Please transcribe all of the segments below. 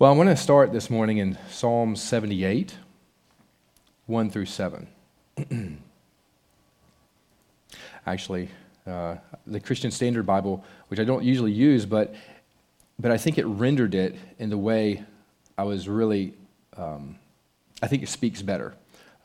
Well, I want to start this morning in Psalm 78, 1 through 7. Actually, the Christian Standard Bible, which I don't usually use, but I think it rendered it in the way I was really, I think it speaks better.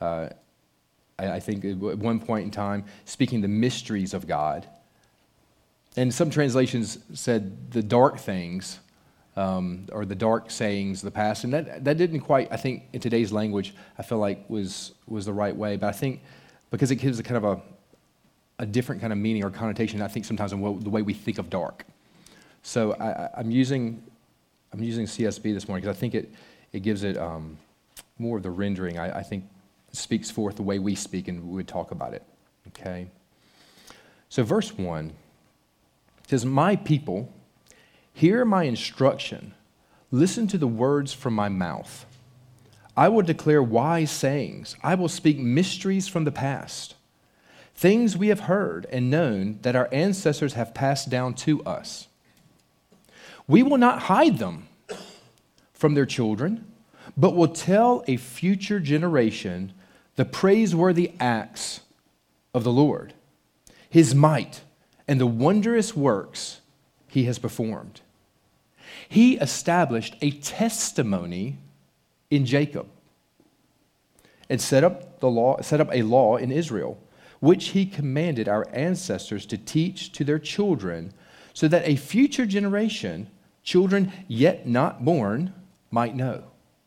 I think at one point in time, speaking the mysteries of God. And some translations said the dark things, or the dark sayings of the past. And that didn't quite, I think, in today's language, I feel like was the right way. But I think because it gives a kind of a different kind of meaning or connotation, I think sometimes in the way we think of dark. So I'm using CSB this morning because I think it gives it more of the rendering. I think speaks forth the way we speak and we would talk about it. Okay. So verse 1 says, "My people, hear my instruction. Listen to the words from my mouth. I will declare wise sayings. I will speak mysteries from the past, things we have heard and known that our ancestors have passed down to us. We will not hide them from their children, but will tell a future generation the praiseworthy acts of the Lord, his might, and the wondrous works he has performed. He established a testimony in Jacob and set up a law in Israel, which he commanded our ancestors to teach to their children, so that a future generation, children yet not born, might know.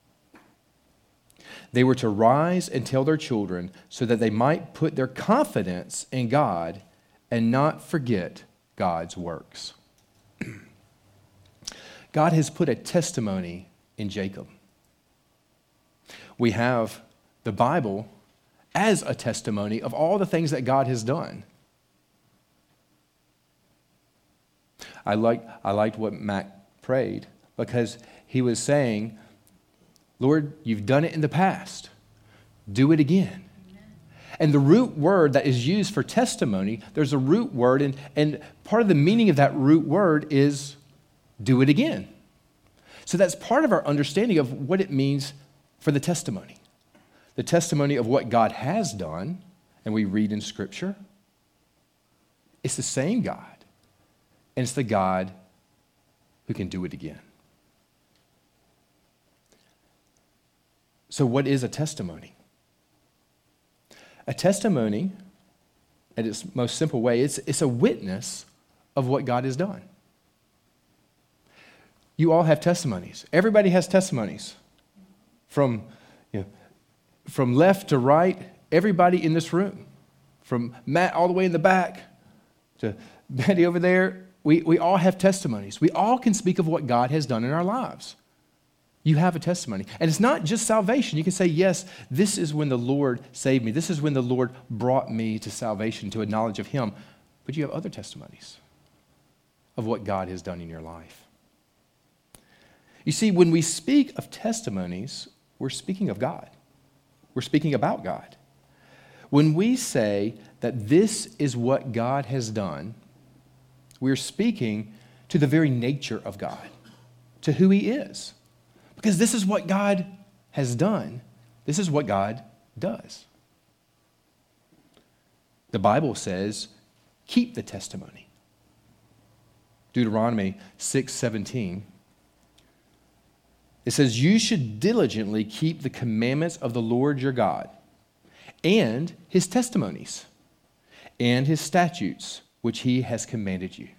They were to rise and tell their children so that they might put their confidence in God and not forget God's works." God has put a testimony in Jacob. We have the Bible as a testimony of all the things that God has done. I liked what Mac prayed because he was saying, "Lord, you've done it in the past. Do it again." And the root word that is used for testimony, there's a root word, and part of the meaning of that root word is do it again. So that's part of our understanding of what it means for the testimony. The testimony of what God has done, and we read in Scripture. It's the same God, and it's the God who can do it again. So what is a testimony? A testimony, at its most simple way, it's a witness of what God has done. You all have testimonies. Everybody has testimonies. From left to right, everybody in this room. From Matt all the way in the back to Betty over there, we all have testimonies. We all can speak of what God has done in our lives. You have a testimony. And it's not just salvation. You can say, yes, this is when the Lord saved me. This is when the Lord brought me to salvation, to a knowledge of Him. But you have other testimonies of what God has done in your life. You see, when we speak of testimonies, we're speaking of God. We're speaking about God. When we say that this is what God has done, we're speaking to the very nature of God, to who He is. Because this is what God has done. This is what God does. The Bible says, keep the testimony. Deuteronomy 6:17. It says, "You should diligently keep the commandments of the Lord your God and His testimonies and His statutes, which He has commanded you."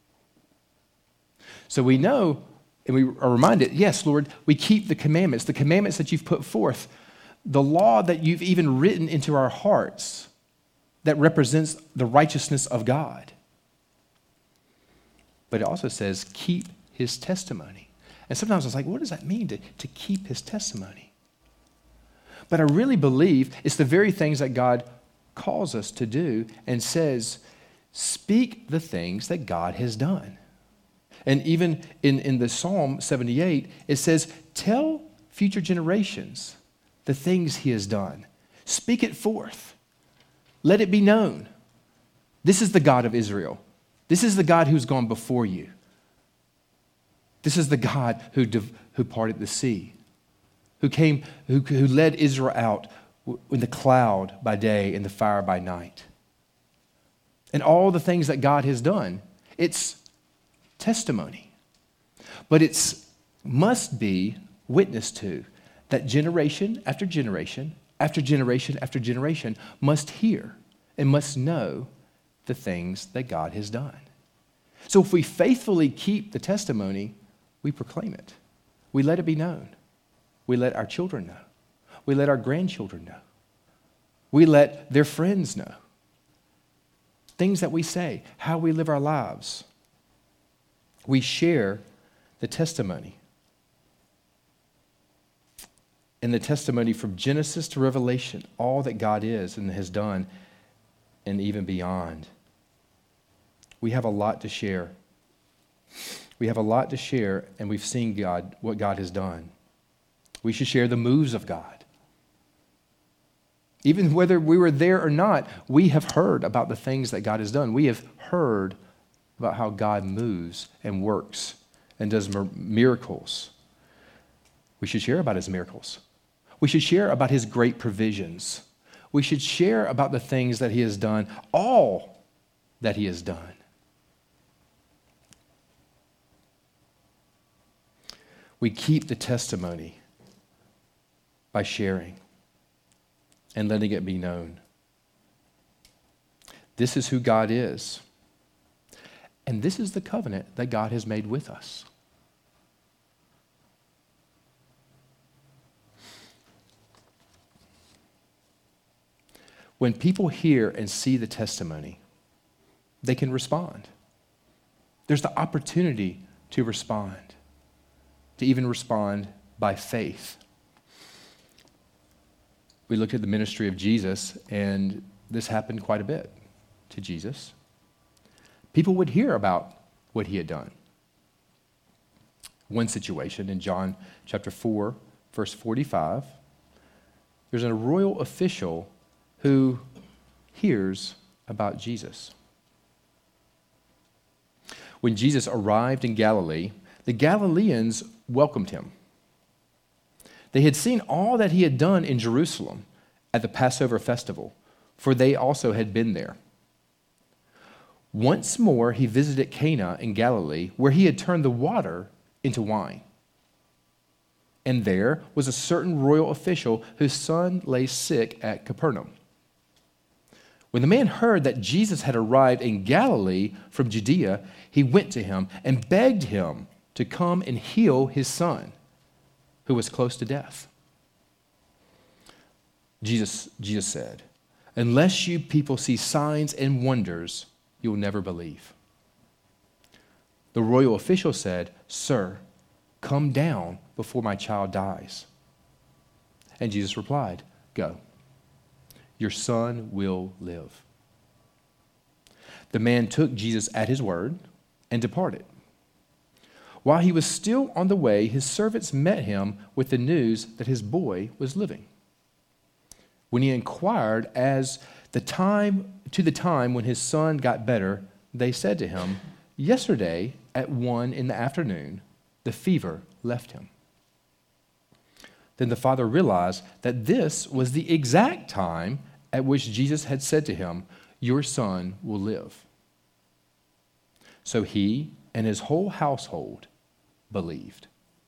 So we know, and we are reminded, yes, Lord, we keep the commandments that you've put forth, the law that you've even written into our hearts that represents the righteousness of God. But it also says, keep His testimony. And sometimes I was like, what does that mean to keep His testimony? But I really believe it's the very things that God calls us to do and says, speak the things that God has done. And even in the Psalm 78, it says, tell future generations the things He has done. Speak it forth. Let it be known. This is the God of Israel. This is the God who's gone before you. This is the God who parted the sea, who led Israel out in the cloud by day and the fire by night. And all the things that God has done, it's testimony. But it must be witnessed to, that generation after generation after generation after generation must hear and must know the things that God has done. So if we faithfully keep the testimony, we proclaim it. We let it be known. We let our children know. We let our grandchildren know. We let their friends know. Things that we say, how we live our lives. We share the testimony. And the testimony from Genesis to Revelation, all that God is and has done, and even beyond. We have a lot to share. We have a lot to share, and we've seen God, what God has done. We should share the moves of God. Even whether we were there or not, we have heard about the things that God has done. We have heard about how God moves and works and does miracles. We should share about his miracles. We should share about his great provisions. We should share about the things that he has done, all that he has done. We keep the testimony by sharing and letting it be known. This is who God is. And this is the covenant that God has made with us. When people hear and see the testimony, they can respond. There's the opportunity to respond, to even respond by faith. We looked at the ministry of Jesus, and this happened quite a bit to Jesus. People would hear about what he had done. One situation in John chapter 4, verse 45, there's a royal official who hears about Jesus. When Jesus arrived in Galilee, the Galileans welcomed him. They had seen all that he had done in Jerusalem at the Passover festival, for they also had been there. Once more, he visited Cana in Galilee, where he had turned the water into wine. And there was a certain royal official whose son lay sick at Capernaum. When the man heard that Jesus had arrived in Galilee from Judea, he went to him and begged him to come and heal his son, who was close to death. Jesus said, "Unless you people see signs and wonders, you'll never believe." The royal official said, "Sir, come down before my child dies." And Jesus replied, "Go. Your son will live." The man took Jesus at his word and departed. While he was still on the way, his servants met him with the news that his boy was living. When he inquired as to the time when his son got better, they said to him, "Yesterday at 1 p.m, the fever left him." Then the father realized that this was the exact time at which Jesus had said to him, "Your son will live." So he and his whole household believed.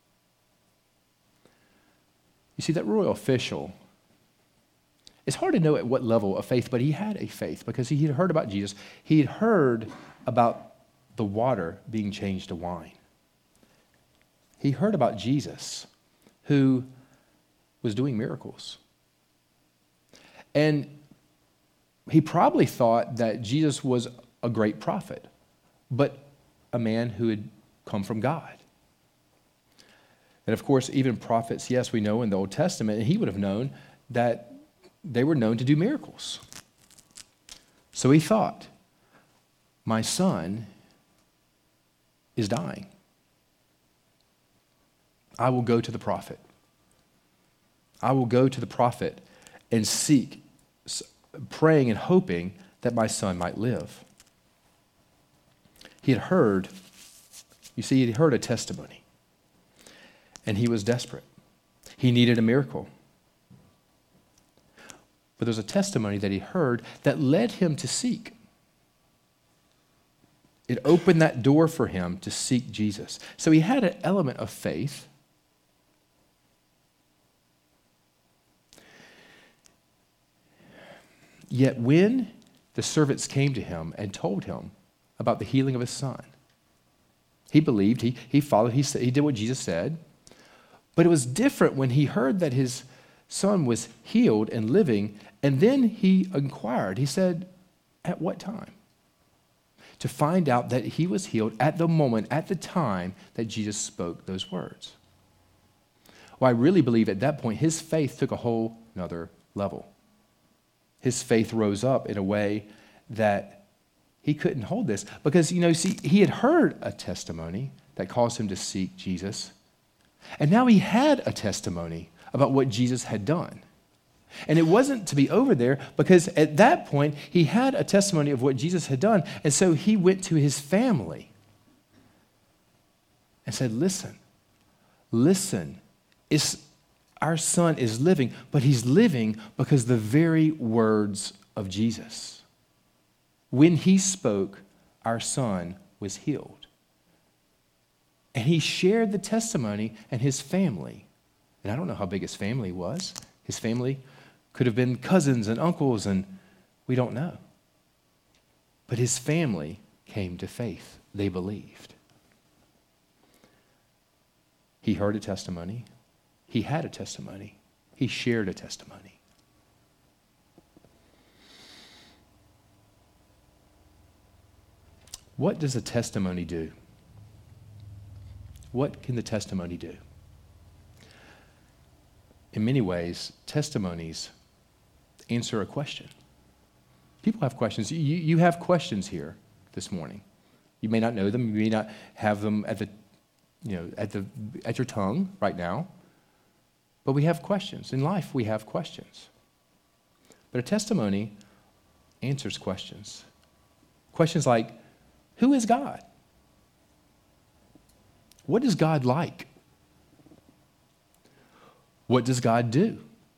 You see, that royal official, it's hard to know at what level of faith, but he had a faith because he had heard about Jesus. He had heard about the water being changed to wine. He heard about Jesus, who was doing miracles. And he probably thought that Jesus was a great prophet, but a man who had come from God. And of course, even prophets, yes, we know in the Old Testament, and he would have known that they were known to do miracles. So he thought, my son is dying. I will go to the prophet. I will go to the prophet and seek, praying and hoping that my son might live. He had heard, you see, he had heard a testimony. and he was desperate. He needed a miracle. But there's a testimony that he heard that led him to seek. It opened that door for him to seek Jesus. So he had an element of faith. Yet when the servants came to him and told him about the healing of his son, he believed, he followed, he did what Jesus said. But it was different when he heard that his son was healed and living, and then he inquired. He said, at what time? To find out that he was healed at the moment, at the time that Jesus spoke those words. Well, I really believe at that point his faith took a whole nother level. His faith rose up in a way that he couldn't hold this. Because, he had heard a testimony that caused him to seek Jesus. And now he had a testimony about what Jesus had done. And it wasn't to be over there, because at that point, he had a testimony of what Jesus had done. And so he went to his family and said, listen, our son is living, but he's living because the very words of Jesus. When he spoke, our son was healed. And he shared the testimony, and his family, and I don't know how big his family was. His family could have been cousins and uncles, and we don't know. But his family came to faith. They believed. He heard a testimony. He had a testimony. He shared a testimony. What does a testimony do? What can the testimony do? In many ways, testimonies answer a question. People have questions. You have questions here this morning. You may not know them. You may not have them at your tongue right now. But we have questions. In life, we have questions. But a testimony answers questions. Questions like, who is God? What is God like? What does God do?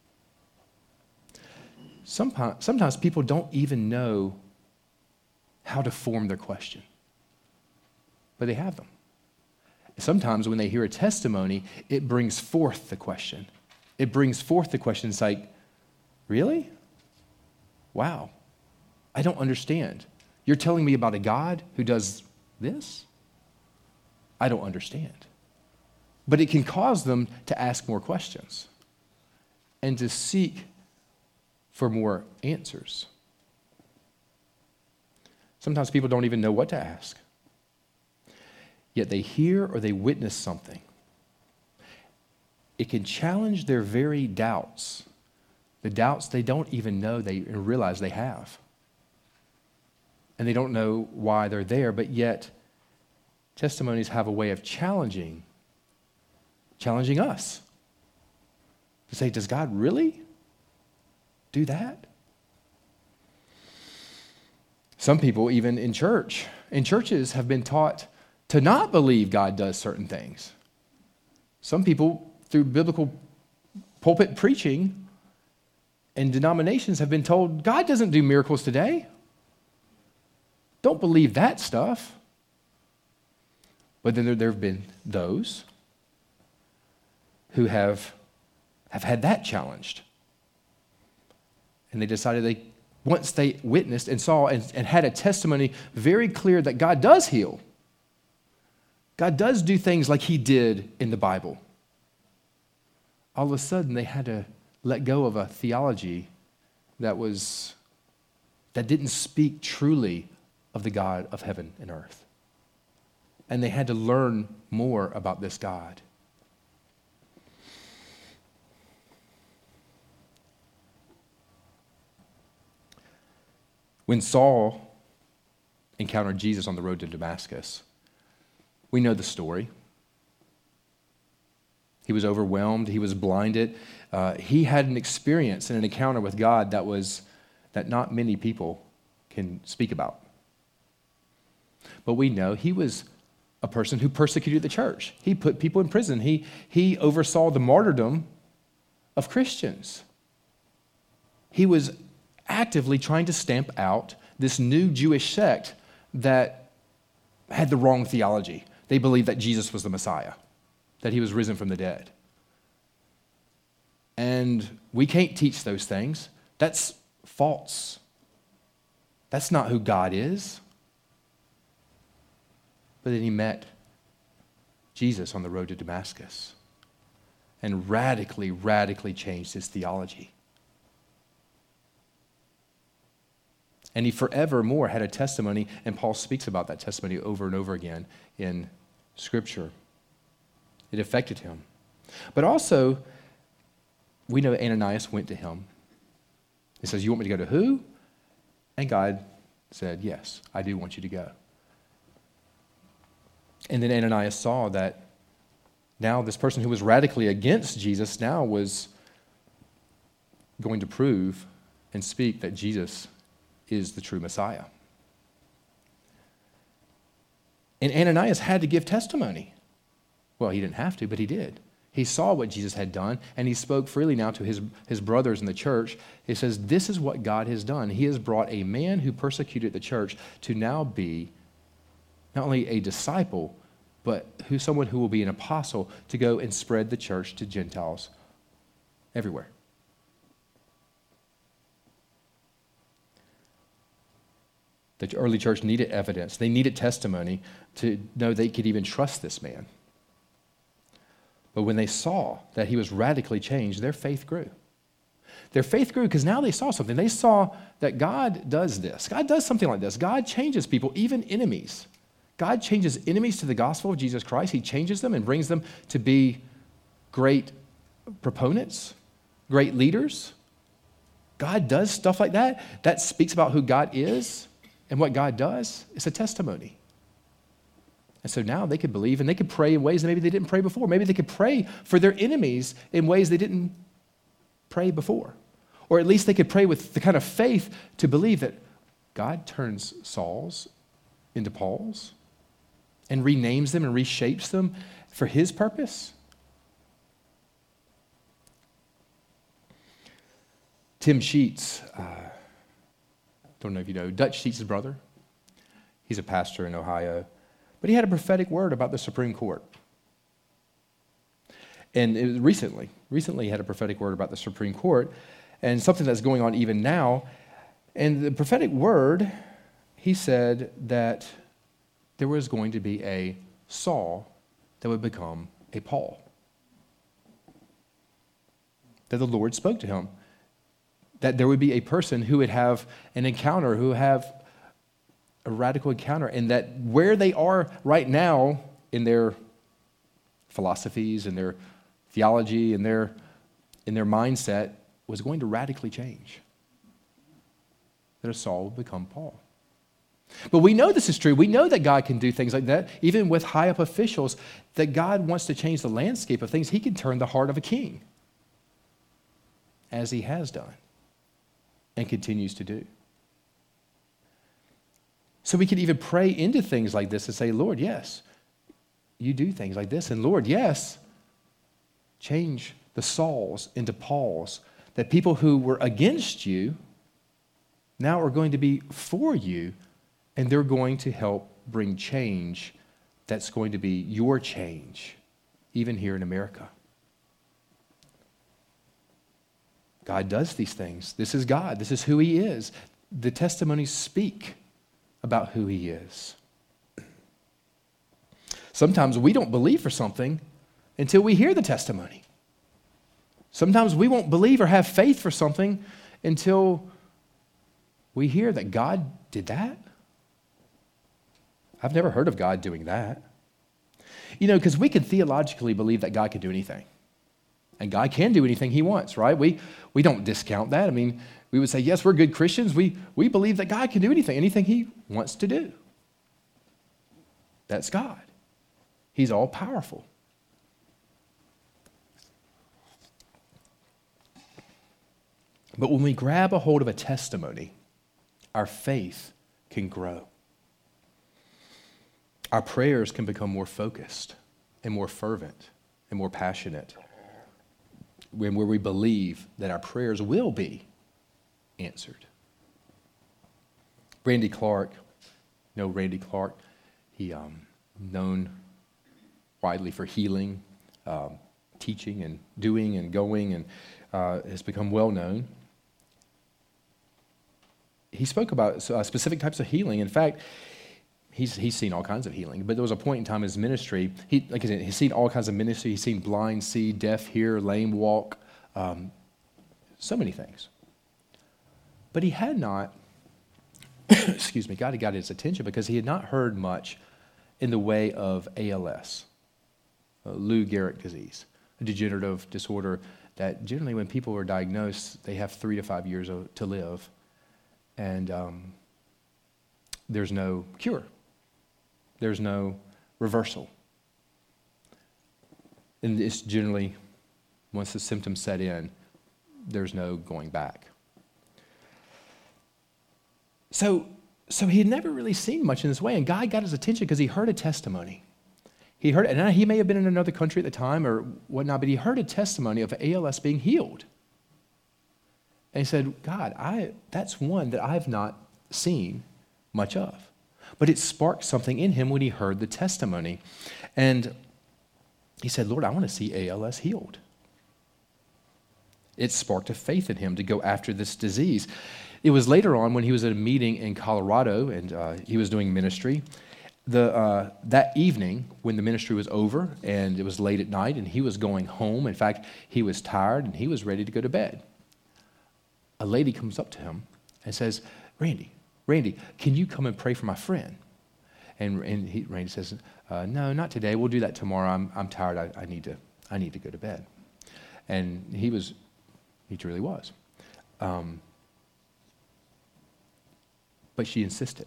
Sometimes people don't even know how to form their question, but they have them. Sometimes when they hear a testimony, it brings forth the question. It brings forth the question. It's like, really? Wow. I don't understand. You're telling me about a God who does this? I don't understand. But it can cause them to ask more questions and to seek for more answers. Sometimes people don't even know what to ask. Yet they hear or they witness something. It can challenge their very doubts, the doubts they don't even know they realize they have. And they don't know why they're there, but yet testimonies have a way of challenging us. To say, does God really do that? Some people, even in churches have been taught to not believe God does certain things. Some people, through biblical pulpit preaching and denominations, have been told, God doesn't do miracles today. Don't believe that stuff. But then there have been those who have had that challenged. And they decided once they witnessed and saw and had a testimony very clear that God does heal. God does do things like he did in the Bible. All of a sudden, they had to let go of a theology that didn't speak truly of the God of heaven and earth. And they had to learn more about this God. When Saul encountered Jesus on the road to Damascus, we know the story. He was overwhelmed. He was blinded. He had an experience and an encounter with God that not many people can speak about. But we know he was a person who persecuted the church. He put people in prison. He oversaw the martyrdom of Christians. He was actively trying to stamp out this new Jewish sect that had the wrong theology. They believed that Jesus was the Messiah, that he was risen from the dead. And we can't teach those things. That's false. That's not who God is. But then he met Jesus on the road to Damascus and radically changed his theology. And he forevermore had a testimony, and Paul speaks about that testimony over and over again in Scripture. It affected him. But also, we know Ananias went to him. He says, "You want me to go to who?" And God said, "Yes, I do want you to go." And then Ananias saw that now this person who was radically against Jesus now was going to prove and speak that Jesus is the true Messiah. And Ananias had to give testimony. Well, he didn't have to, but he did. He saw what Jesus had done, and he spoke freely now to his brothers in the church. He says, "This is what God has done. He has brought a man who persecuted the church to now be not only a disciple, but someone who will be an apostle to go and spread the church to Gentiles everywhere." The early church needed evidence. They needed testimony to know they could even trust this man. But when they saw that he was radically changed, their faith grew. Their faith grew because now they saw something. They saw that God does this. God does something like this. God changes people, even enemies. God changes enemies to the gospel of Jesus Christ. He changes them and brings them to be great proponents, great leaders. God does stuff like that. That speaks about who God is and what God does. It's a testimony. And so now they could believe and they could pray in ways that maybe they didn't pray before. Maybe they could pray for their enemies in ways they didn't pray before. Or at least they could pray with the kind of faith to believe that God turns Sauls into Pauls and renames them and reshapes them for his purpose. Tim Sheets, don't know if you know, Dutch Sheets' brother. He's a pastor in Ohio. But he had a prophetic word about the Supreme Court. And it was recently he had a prophetic word about the Supreme Court and something that's going on even now. And the prophetic word, he said that there was going to be a Saul that would become a Paul. That the Lord spoke to him. That there would be a person who would have an encounter, who would have a radical encounter, and that where they are right now in their philosophies and their theology and their mindset was going to radically change. That a Saul would become Paul. But we know this is true. We know that God can do things like that, even with high up officials, that God wants to change the landscape of things. He can turn the heart of a king, as he has done and continues to do. So we can even pray into things like this and say, "Lord, yes, you do things like this. And Lord, yes, change the Sauls into Pauls, that people who were against you now are going to be for you, and they're going to help bring change that's going to be your change, even here in America." God does these things. This is God. This is who he is. The testimonies speak about who he is. Sometimes we don't believe for something until we hear the testimony. Sometimes we won't believe or have faith for something until we hear that God did that. I've never heard of God doing that. You know, because we can theologically believe that God can do anything. And God can do anything he wants, right? We don't discount that. I mean, we would say, yes, we're good Christians. We believe that God can do anything he wants to do. That's God. He's all powerful. But when we grab a hold of a testimony, our faith can grow. our prayers can become more focused and more fervent and more passionate where we believe that our prayers will be answered. Randy Clark, Randy Clark, he known widely for healing, teaching and doing and going, and has become well known. He spoke about specific types of healing. In fact, he's seen all kinds of healing, but there was a point in time in his ministry, like I said, he's seen all kinds of ministry. He's seen blind see, deaf hear, lame walk, so many things. But he had not, God had got his attention because he had not heard much in the way of ALS, Lou Gehrig disease, a degenerative disorder that generally when people are diagnosed, they have 3 to 5 years to live, and there's no cure. There's no reversal. And it's generally, once the symptoms set in, there's no going back. So he had never really seen much in this way, and God got his attention because he heard a testimony. He heard, and he may have been in another country at the time or whatnot, but he heard a testimony of ALS being healed. And he said, God, that's one that I've not seen much of. But it sparked something in him when he heard the testimony. And he said, Lord, I want to see ALS healed. It sparked a faith in him to go after this disease. It was later on when he was at a meeting in Colorado and he was doing ministry. That evening when the ministry was over and it was late at night and he was going home, in fact, he was tired and he was ready to go to bed. A lady comes up to him and says, Randy, can you come and pray for my friend? And Randy says, no, not today. We'll do that tomorrow. I'm tired. I need to go to bed. And he truly was. But she insisted.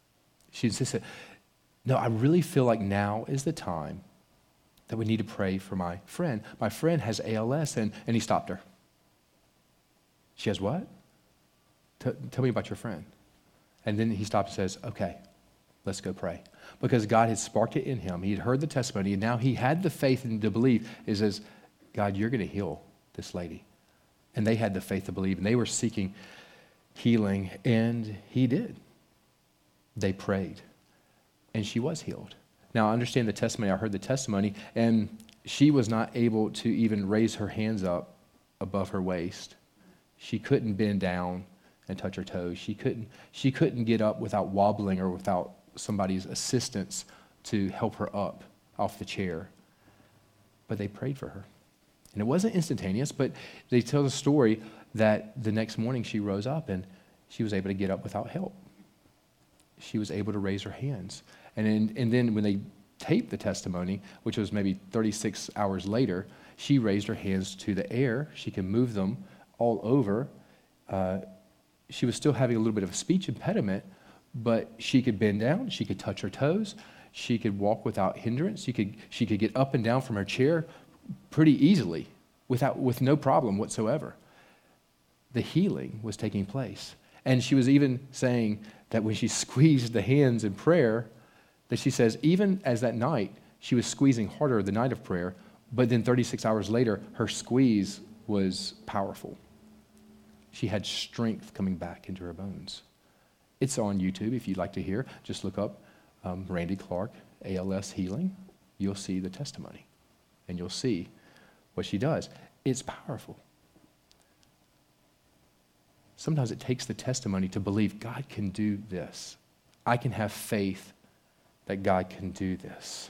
No, I really feel like now is the time that we need to pray for my friend. My friend has ALS, and he stopped her. She has what? Tell me about your friend. And then he stopped and says, okay, let's go pray. Because God had sparked it in him. He had heard the testimony, and now he had the faith and to believe. He says, God, you're going to heal this lady. And they had the faith to believe, and they were seeking healing, and he did. They prayed, and she was healed. Now, I understand the testimony. I heard the testimony, and she was not able to even raise her hands up above her waist. She couldn't bend down and touch her toes. She couldn't get up without wobbling or without somebody's assistance to help her up off the chair. But they prayed for her. And it wasn't instantaneous, but they tell the story that the next morning she rose up and she was able to get up without help. She was able to raise her hands. And then when they taped the testimony, which was maybe 36 hours later, she raised her hands to the air. She can move them all over. She was still having a little bit of a speech impediment, but she could bend down. She could touch her toes. She could walk without hindrance. She could get up and down from her chair pretty easily with no problem whatsoever. The healing was taking place. And she was even saying that when she squeezed the hands in prayer, that she says even as that night, she was squeezing harder the night of prayer, but then 36 hours later, her squeeze was powerful. She had strength coming back into her bones. It's on YouTube if you'd like to hear. Just look up Randy Clark, ALS healing. You'll see the testimony, and you'll see what she does. It's powerful. Sometimes it takes the testimony to believe God can do this. I can have faith that God can do this.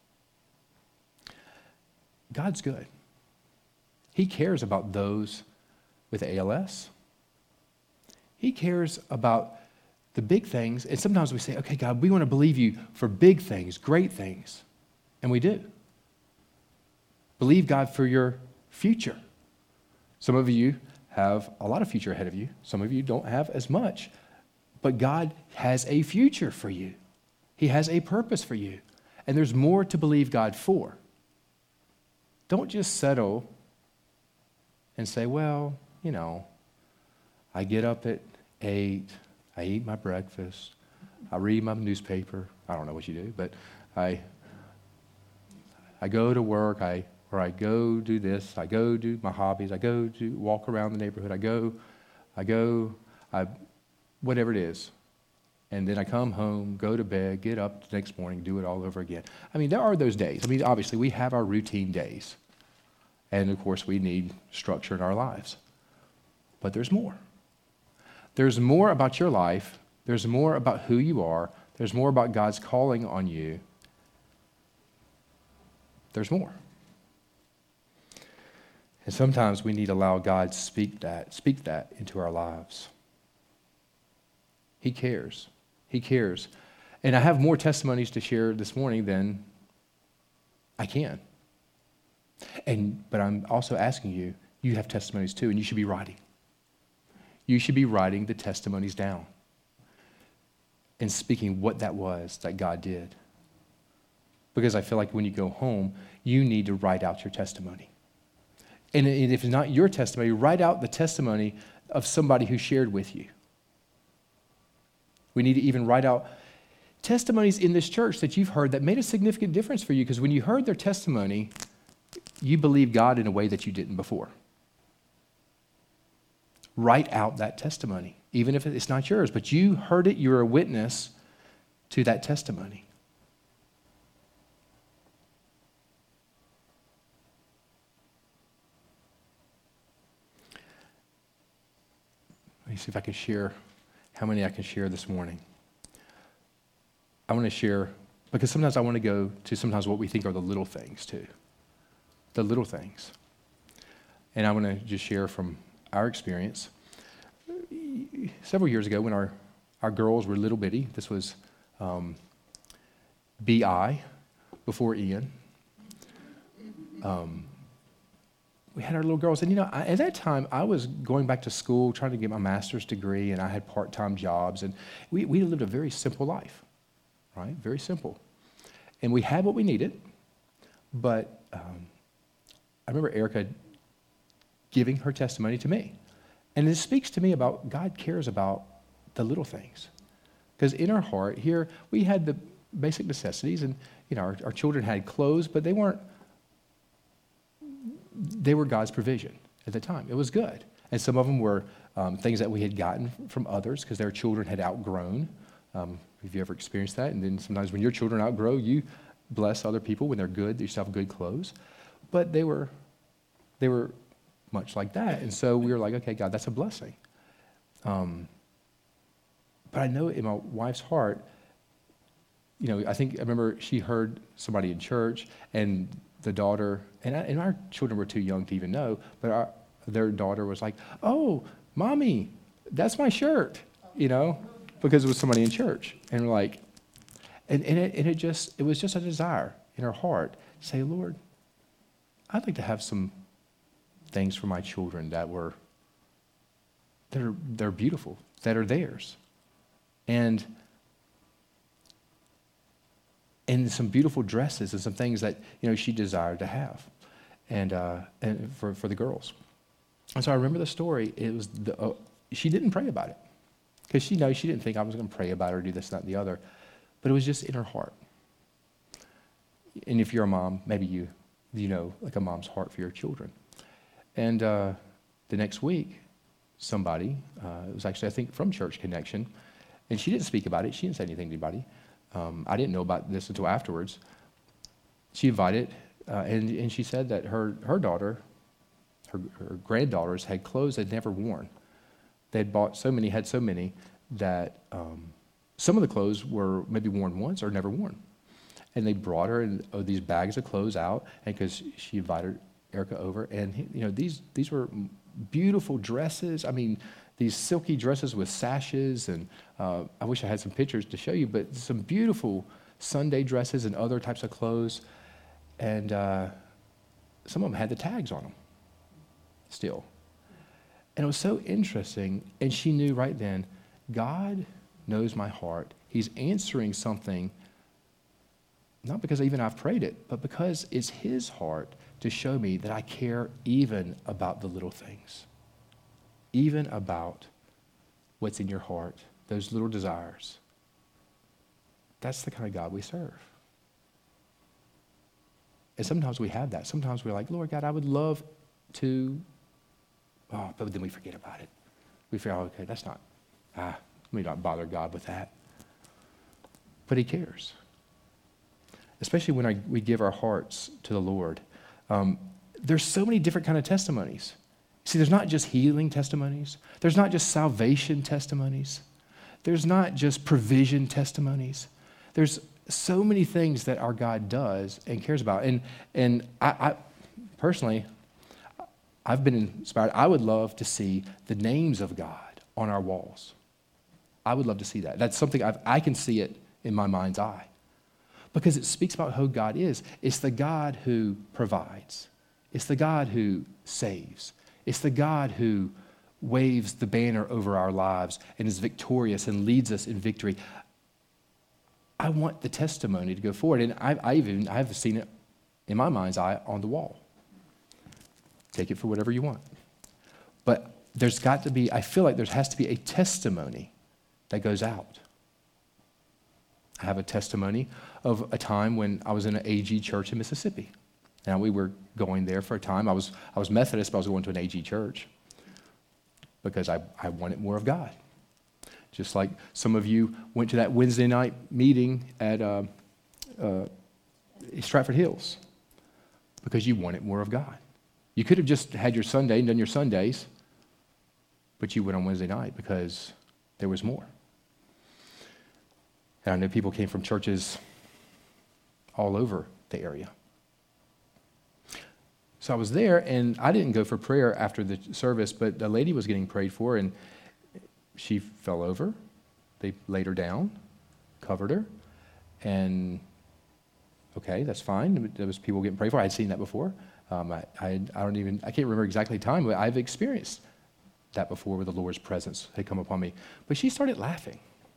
God's good. He cares about those with ALS. He cares about the big things. And sometimes we say, okay, God, we want to believe you for big things, great things. And we do. Believe God for your future. Some of you have a lot of future ahead of you. Some of you don't have as much. But God has a future for you. He has a purpose for you. And there's more to believe God for. Don't just settle and say, well, I get up at 8, I eat my breakfast, I read my newspaper, I don't know what you do, but I go to work, or I go do this, I go do my hobbies, I go do walk around the neighborhood, whatever it is. And then I come home, go to bed, get up the next morning, do it all over again. I mean, there are those days. I mean, obviously, we have our routine days. And, of course, we need structure in our lives. But there's more. There's more about your life. There's more about who you are. There's more about God's calling on you. There's more. And sometimes we need to allow God to speak that into our lives. He cares. He cares. And I have more testimonies to share this morning than I can. But I'm also asking you, you have testimonies too, and you should be writing. You should be writing the testimonies down and speaking what that was that God did. Because I feel like when you go home, you need to write out your testimony. And if it's not your testimony, write out the testimony of somebody who shared with you. We need to even write out testimonies in this church that you've heard that made a significant difference for you, because when you heard their testimony, you believed God in a way that you didn't before. Write out that testimony, even if it's not yours, but you heard it, you're a witness to that testimony. Let me see if I can share how many I can share this morning. I want to share, because sometimes I want to go to sometimes what we think are the little things too. The little things. And I want to just share from our experience. Several years ago when our girls were little bitty, this was BI, before Ian. We had our little girls, and at that time I was going back to school trying to get my master's degree, and I had part-time jobs, and we lived a very simple life, right? Very simple. And we had what we needed, but I remember Erica giving her testimony to me. And it speaks to me about God cares about the little things. Because in our heart here, we had the basic necessities, and our children had clothes, but they were God's provision at the time. It was good. And some of them were things that we had gotten from others because their children had outgrown. Have you ever experienced that? And then sometimes when your children outgrow, you bless other people when they're good, they used to have good clothes. But they were much like that. And so we were like, okay, God, that's a blessing. But I know in my wife's heart, I remember she heard somebody in church, and the daughter, and our children were too young to even know, but their daughter was like, oh, Mommy, that's my shirt, because it was somebody in church. And we're like, it was just a desire in her heart to say, Lord, I'd like to have some things for my children that are beautiful, that are theirs. And some beautiful dresses and some things that she desired to have, and for the girls. And so I remember the story. It was she didn't pray about it because she didn't think I was going to pray about it or do this, that, and the other, but it was just in her heart. And if you're a mom, maybe you know like a mom's heart for your children. And the next week, somebody, it was actually I think from Church Connection, and she didn't speak about it. She didn't say anything to anybody. I didn't know about this until afterwards. She invited, and she said that her daughter, her granddaughters had clothes they'd never worn. They had bought so many, had so many, that some of the clothes were maybe worn once or never worn. And they brought her these bags of clothes out, and because she invited Erica over, and these were beautiful dresses. I mean, these silky dresses with sashes, and I wish I had some pictures to show you, but some beautiful Sunday dresses and other types of clothes. And some of them had the tags on them still. And it was so interesting, and she knew right then, God knows my heart. He's answering something, not because even I've prayed it, but because it's his heart to show me that I care even about the little things. Even about what's in your heart, those little desires. That's the kind of God we serve. And sometimes we have that. Sometimes we're like, Lord God, I would love to, but then we forget about it. We figure, okay, that's not, let me not bother God with that. But he cares. Especially when we give our hearts to the Lord. There's so many different kind of testimonies. See, there's not just healing testimonies. There's not just salvation testimonies. There's not just provision testimonies. There's so many things that our God does and cares about. And I personally, I've been inspired. I would love to see the names of God on our walls. I would love to see that. That's something I can see it in my mind's eye. Because it speaks about who God is. It's the God who provides. It's the God who saves. It's the God who waves the banner over our lives and is victorious and leads us in victory. I want the testimony to go forward. And I've seen it in my mind's eye on the wall. Take it for whatever you want. But there's got to be, I feel like there has to be a testimony that goes out. I have a testimony of a time when I was in an AG church in Mississippi. Now, we were going there for a time. I was Methodist, but I was going to an AG church because I wanted more of God. Just like some of you went to that Wednesday night meeting at Stratford Hills because you wanted more of God. You could have just had your Sunday and done your Sundays, but you went on Wednesday night because there was more. And I know people came from churches all over the area. So I was there, and I didn't go for prayer after the service, but a lady was getting prayed for, and she fell over. They laid her down, covered her, and okay, that's fine. There was people getting prayed for. I had seen that before. I can't remember exactly the time, but I've experienced that before where the Lord's presence had come upon me. But she started laughing.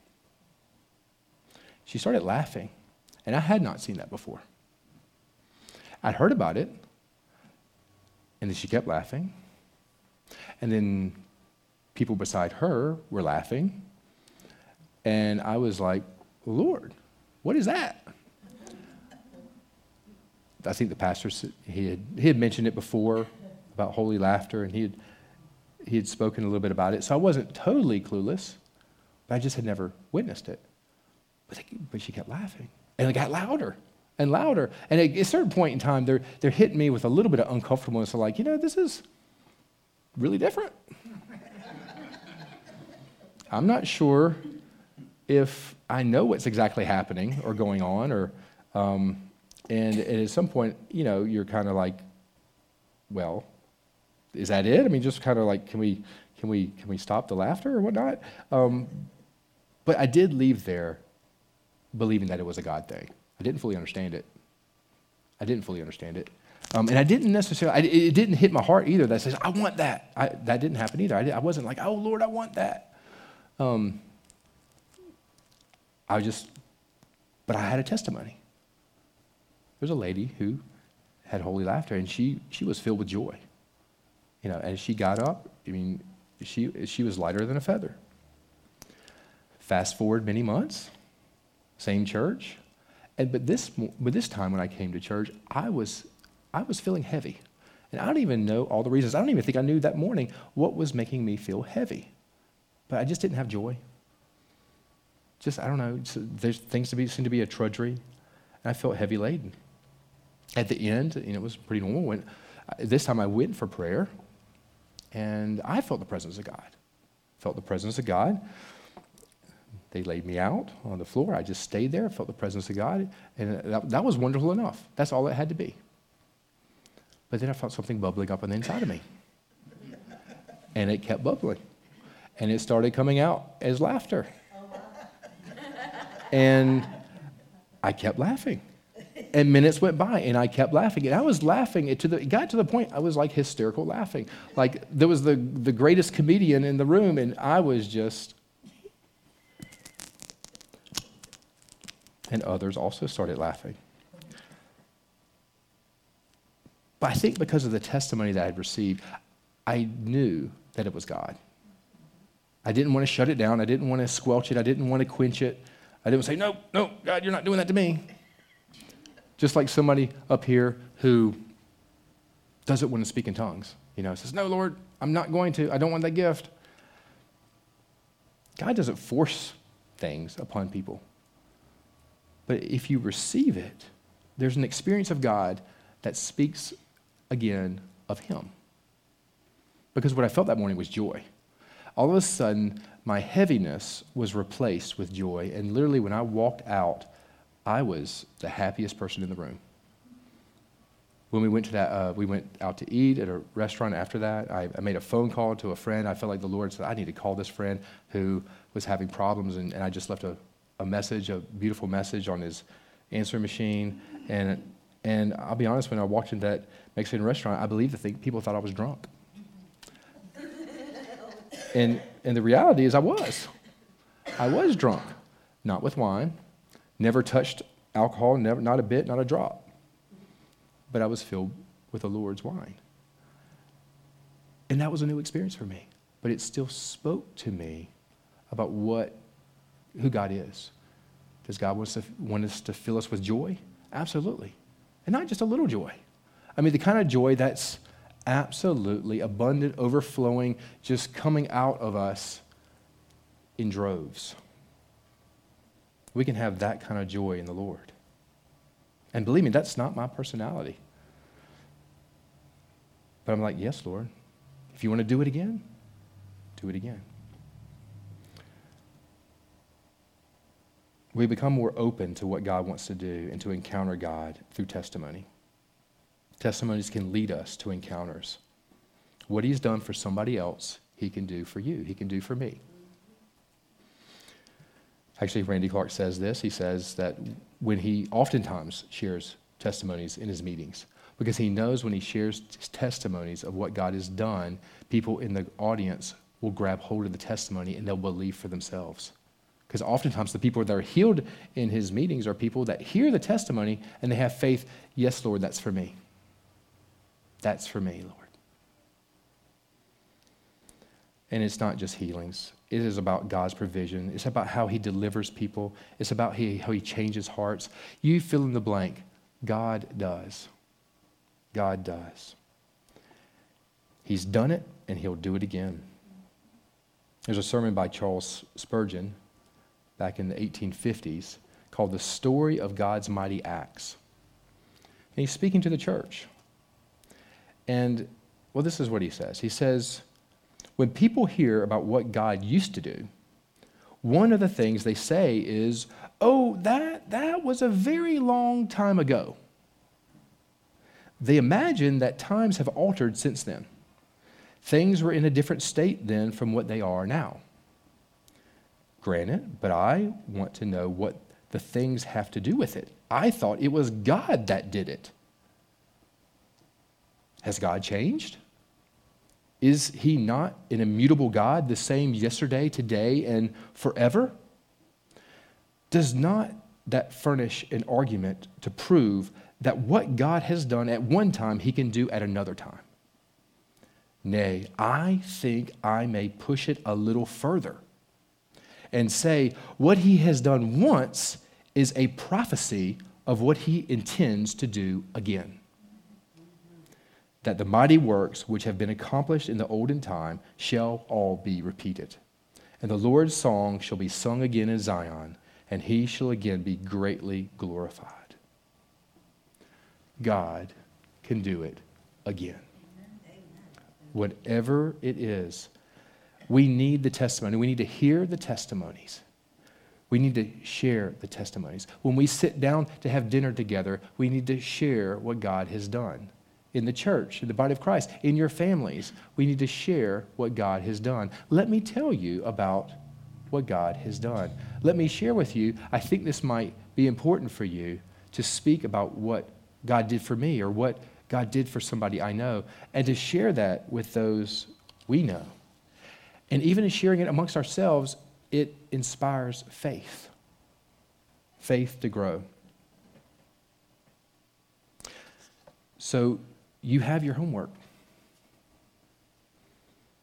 She started laughing, and I had not seen that before. I'd heard about it, and then she kept laughing, and then people beside her were laughing, and I was like, Lord, what is that? I think the pastor, he had mentioned it before about holy laughter, and he had spoken a little bit about it, so I wasn't totally clueless, but I just had never witnessed it. But she kept laughing, and it got louder and louder. And at a certain point in time, they're hitting me with a little bit of uncomfortableness. They're like, this is really different. I'm not sure if I know what's exactly happening or going on, and at some point, you're kind of like, well, is that it? I mean, just kind of like, can we stop the laughter or whatnot? But I did leave there believing that it was a God thing. I didn't fully understand it. And I didn't necessarily, it didn't hit my heart either that says, I want that. That didn't happen either. I wasn't like, oh, Lord, I want that. But I had a testimony. There's a lady who had holy laughter, and she was filled with joy. As she got up, she was lighter than a feather. Fast forward many months, same church, but this time when I came to church, I was feeling heavy, and I don't even know all the reasons. I don't even think I knew that morning what was making me feel heavy, but I just didn't have joy. I don't know. There's things seem to be a trudgery, and I felt heavy laden. At the end, it was pretty normal. This time I went for prayer, and I felt the presence of God. They laid me out on the floor. I just stayed there, felt the presence of God, and that was wonderful enough. That's all it had to be. But then I felt something bubbling up on the inside of me, and it kept bubbling, and it started coming out as laughter. And I kept laughing. And minutes went by, and I kept laughing. And I was laughing. It got to the point I was like hysterical laughing. Like there was the greatest comedian in the room, and I was just... And others also started laughing. But I think because of the testimony that I had received, I knew that it was God. I didn't want to shut it down. I didn't want to squelch it. I didn't want to quench it. I didn't say, no, God, you're not doing that to me. Just like somebody up here who doesn't want to speak in tongues. Says, no, Lord, I'm not going to. I don't want that gift. God doesn't force things upon people. But if you receive it, there's an experience of God that speaks again of him. Because what I felt that morning was joy. All of a sudden, my heaviness was replaced with joy. And literally, when I walked out, I was the happiest person in the room. When we went to we went out to eat at a restaurant after that. I made a phone call to a friend. I felt like the Lord said, I need to call this friend who was having problems. And I just left a message, a beautiful message on his answering machine. And I'll be honest, when I walked into that Mexican restaurant, I believe people thought I was drunk. And the reality is I was drunk. Not with wine, never touched alcohol, not a bit, not a drop. But I was filled with the Lord's wine. And that was a new experience for me. But it still spoke to me about who God is. Does God want us to fill us with joy? Absolutely. And not just a little joy. I mean, the kind of joy that's absolutely abundant, overflowing, just coming out of us in droves. We can have that kind of joy in the Lord. And believe me, that's not my personality. But I'm like, yes, Lord. If you want to do it again, do it again. We become more open to what God wants to do and to encounter God through testimony. Testimonies can lead us to encounters. What he's done for somebody else, he can do for you. He can do for me. Actually, Randy Clark says this. He says that when he oftentimes shares testimonies in his meetings, because he knows when he shares testimonies of what God has done, people in the audience will grab hold of the testimony and they'll believe for themselves. Because oftentimes the people that are healed in his meetings are people that hear the testimony and they have faith, yes, Lord, that's for me. That's for me, Lord. And it's not just healings. It is about God's provision. It's about how he delivers people. It's about how he changes hearts. You fill in the blank. God does. God does. He's done it, and he'll do it again. There's a sermon by Charles Spurgeon back in the 1850s called The Story of God's Mighty Acts. And he's speaking to the church. And, well, this is what he says. He says, when people hear about what God used to do, one of the things they say is, oh, that was a very long time ago. They imagine that times have altered since then. Things were in a different state then from what they are now. Granted, but I want to know what the things have to do with it. I thought it was God that did it. Has God changed? Is he not an immutable God, the same yesterday, today, and forever? Does not that furnish an argument to prove that what God has done at one time, he can do at another time? Nay, I think I may push it a little further and say what he has done once is a prophecy of what he intends to do again. That the mighty works which have been accomplished in the olden time shall all be repeated. And the Lord's song shall be sung again in Zion, and he shall again be greatly glorified. God can do it again. Whatever it is, we need the testimony. We need to hear the testimonies. We need to share the testimonies. When we sit down to have dinner together, we need to share what God has done. In the church, in the body of Christ, in your families, we need to share what God has done. Let me tell you about what God has done. Let me share with you, I think this might be important for you to speak about what God did for me or what God did for somebody I know, and to share that with those we know. And even in sharing it amongst ourselves, it inspires faith. Faith to grow. So you have your homework.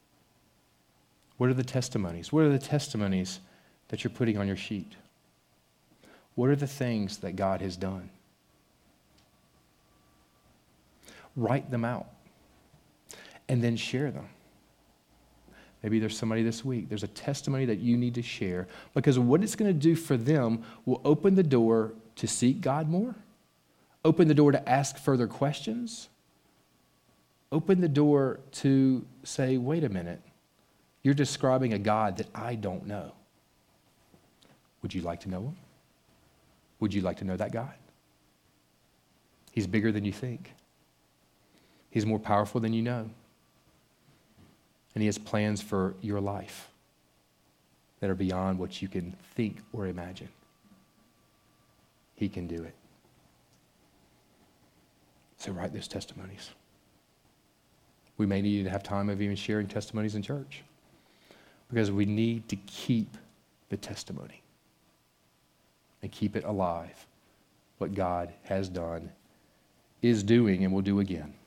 What are the testimonies? What are the testimonies that you're putting on your sheet? What are the things that God has done? Write them out and then share them. Maybe there's somebody this week, there's a testimony that you need to share, because what it's going to do for them will open the door to seek God more, open the door to ask further questions, open the door to say, wait a minute, you're describing a God that I don't know. Would you like to know him? Would you like to know that God? He's bigger than you think. He's more powerful than you know. And he has plans for your life that are beyond what you can think or imagine. He can do it. So write those testimonies. We may need to have time of even sharing testimonies in church, because we need to keep the testimony and keep it alive. What God has done, is doing, and will do again.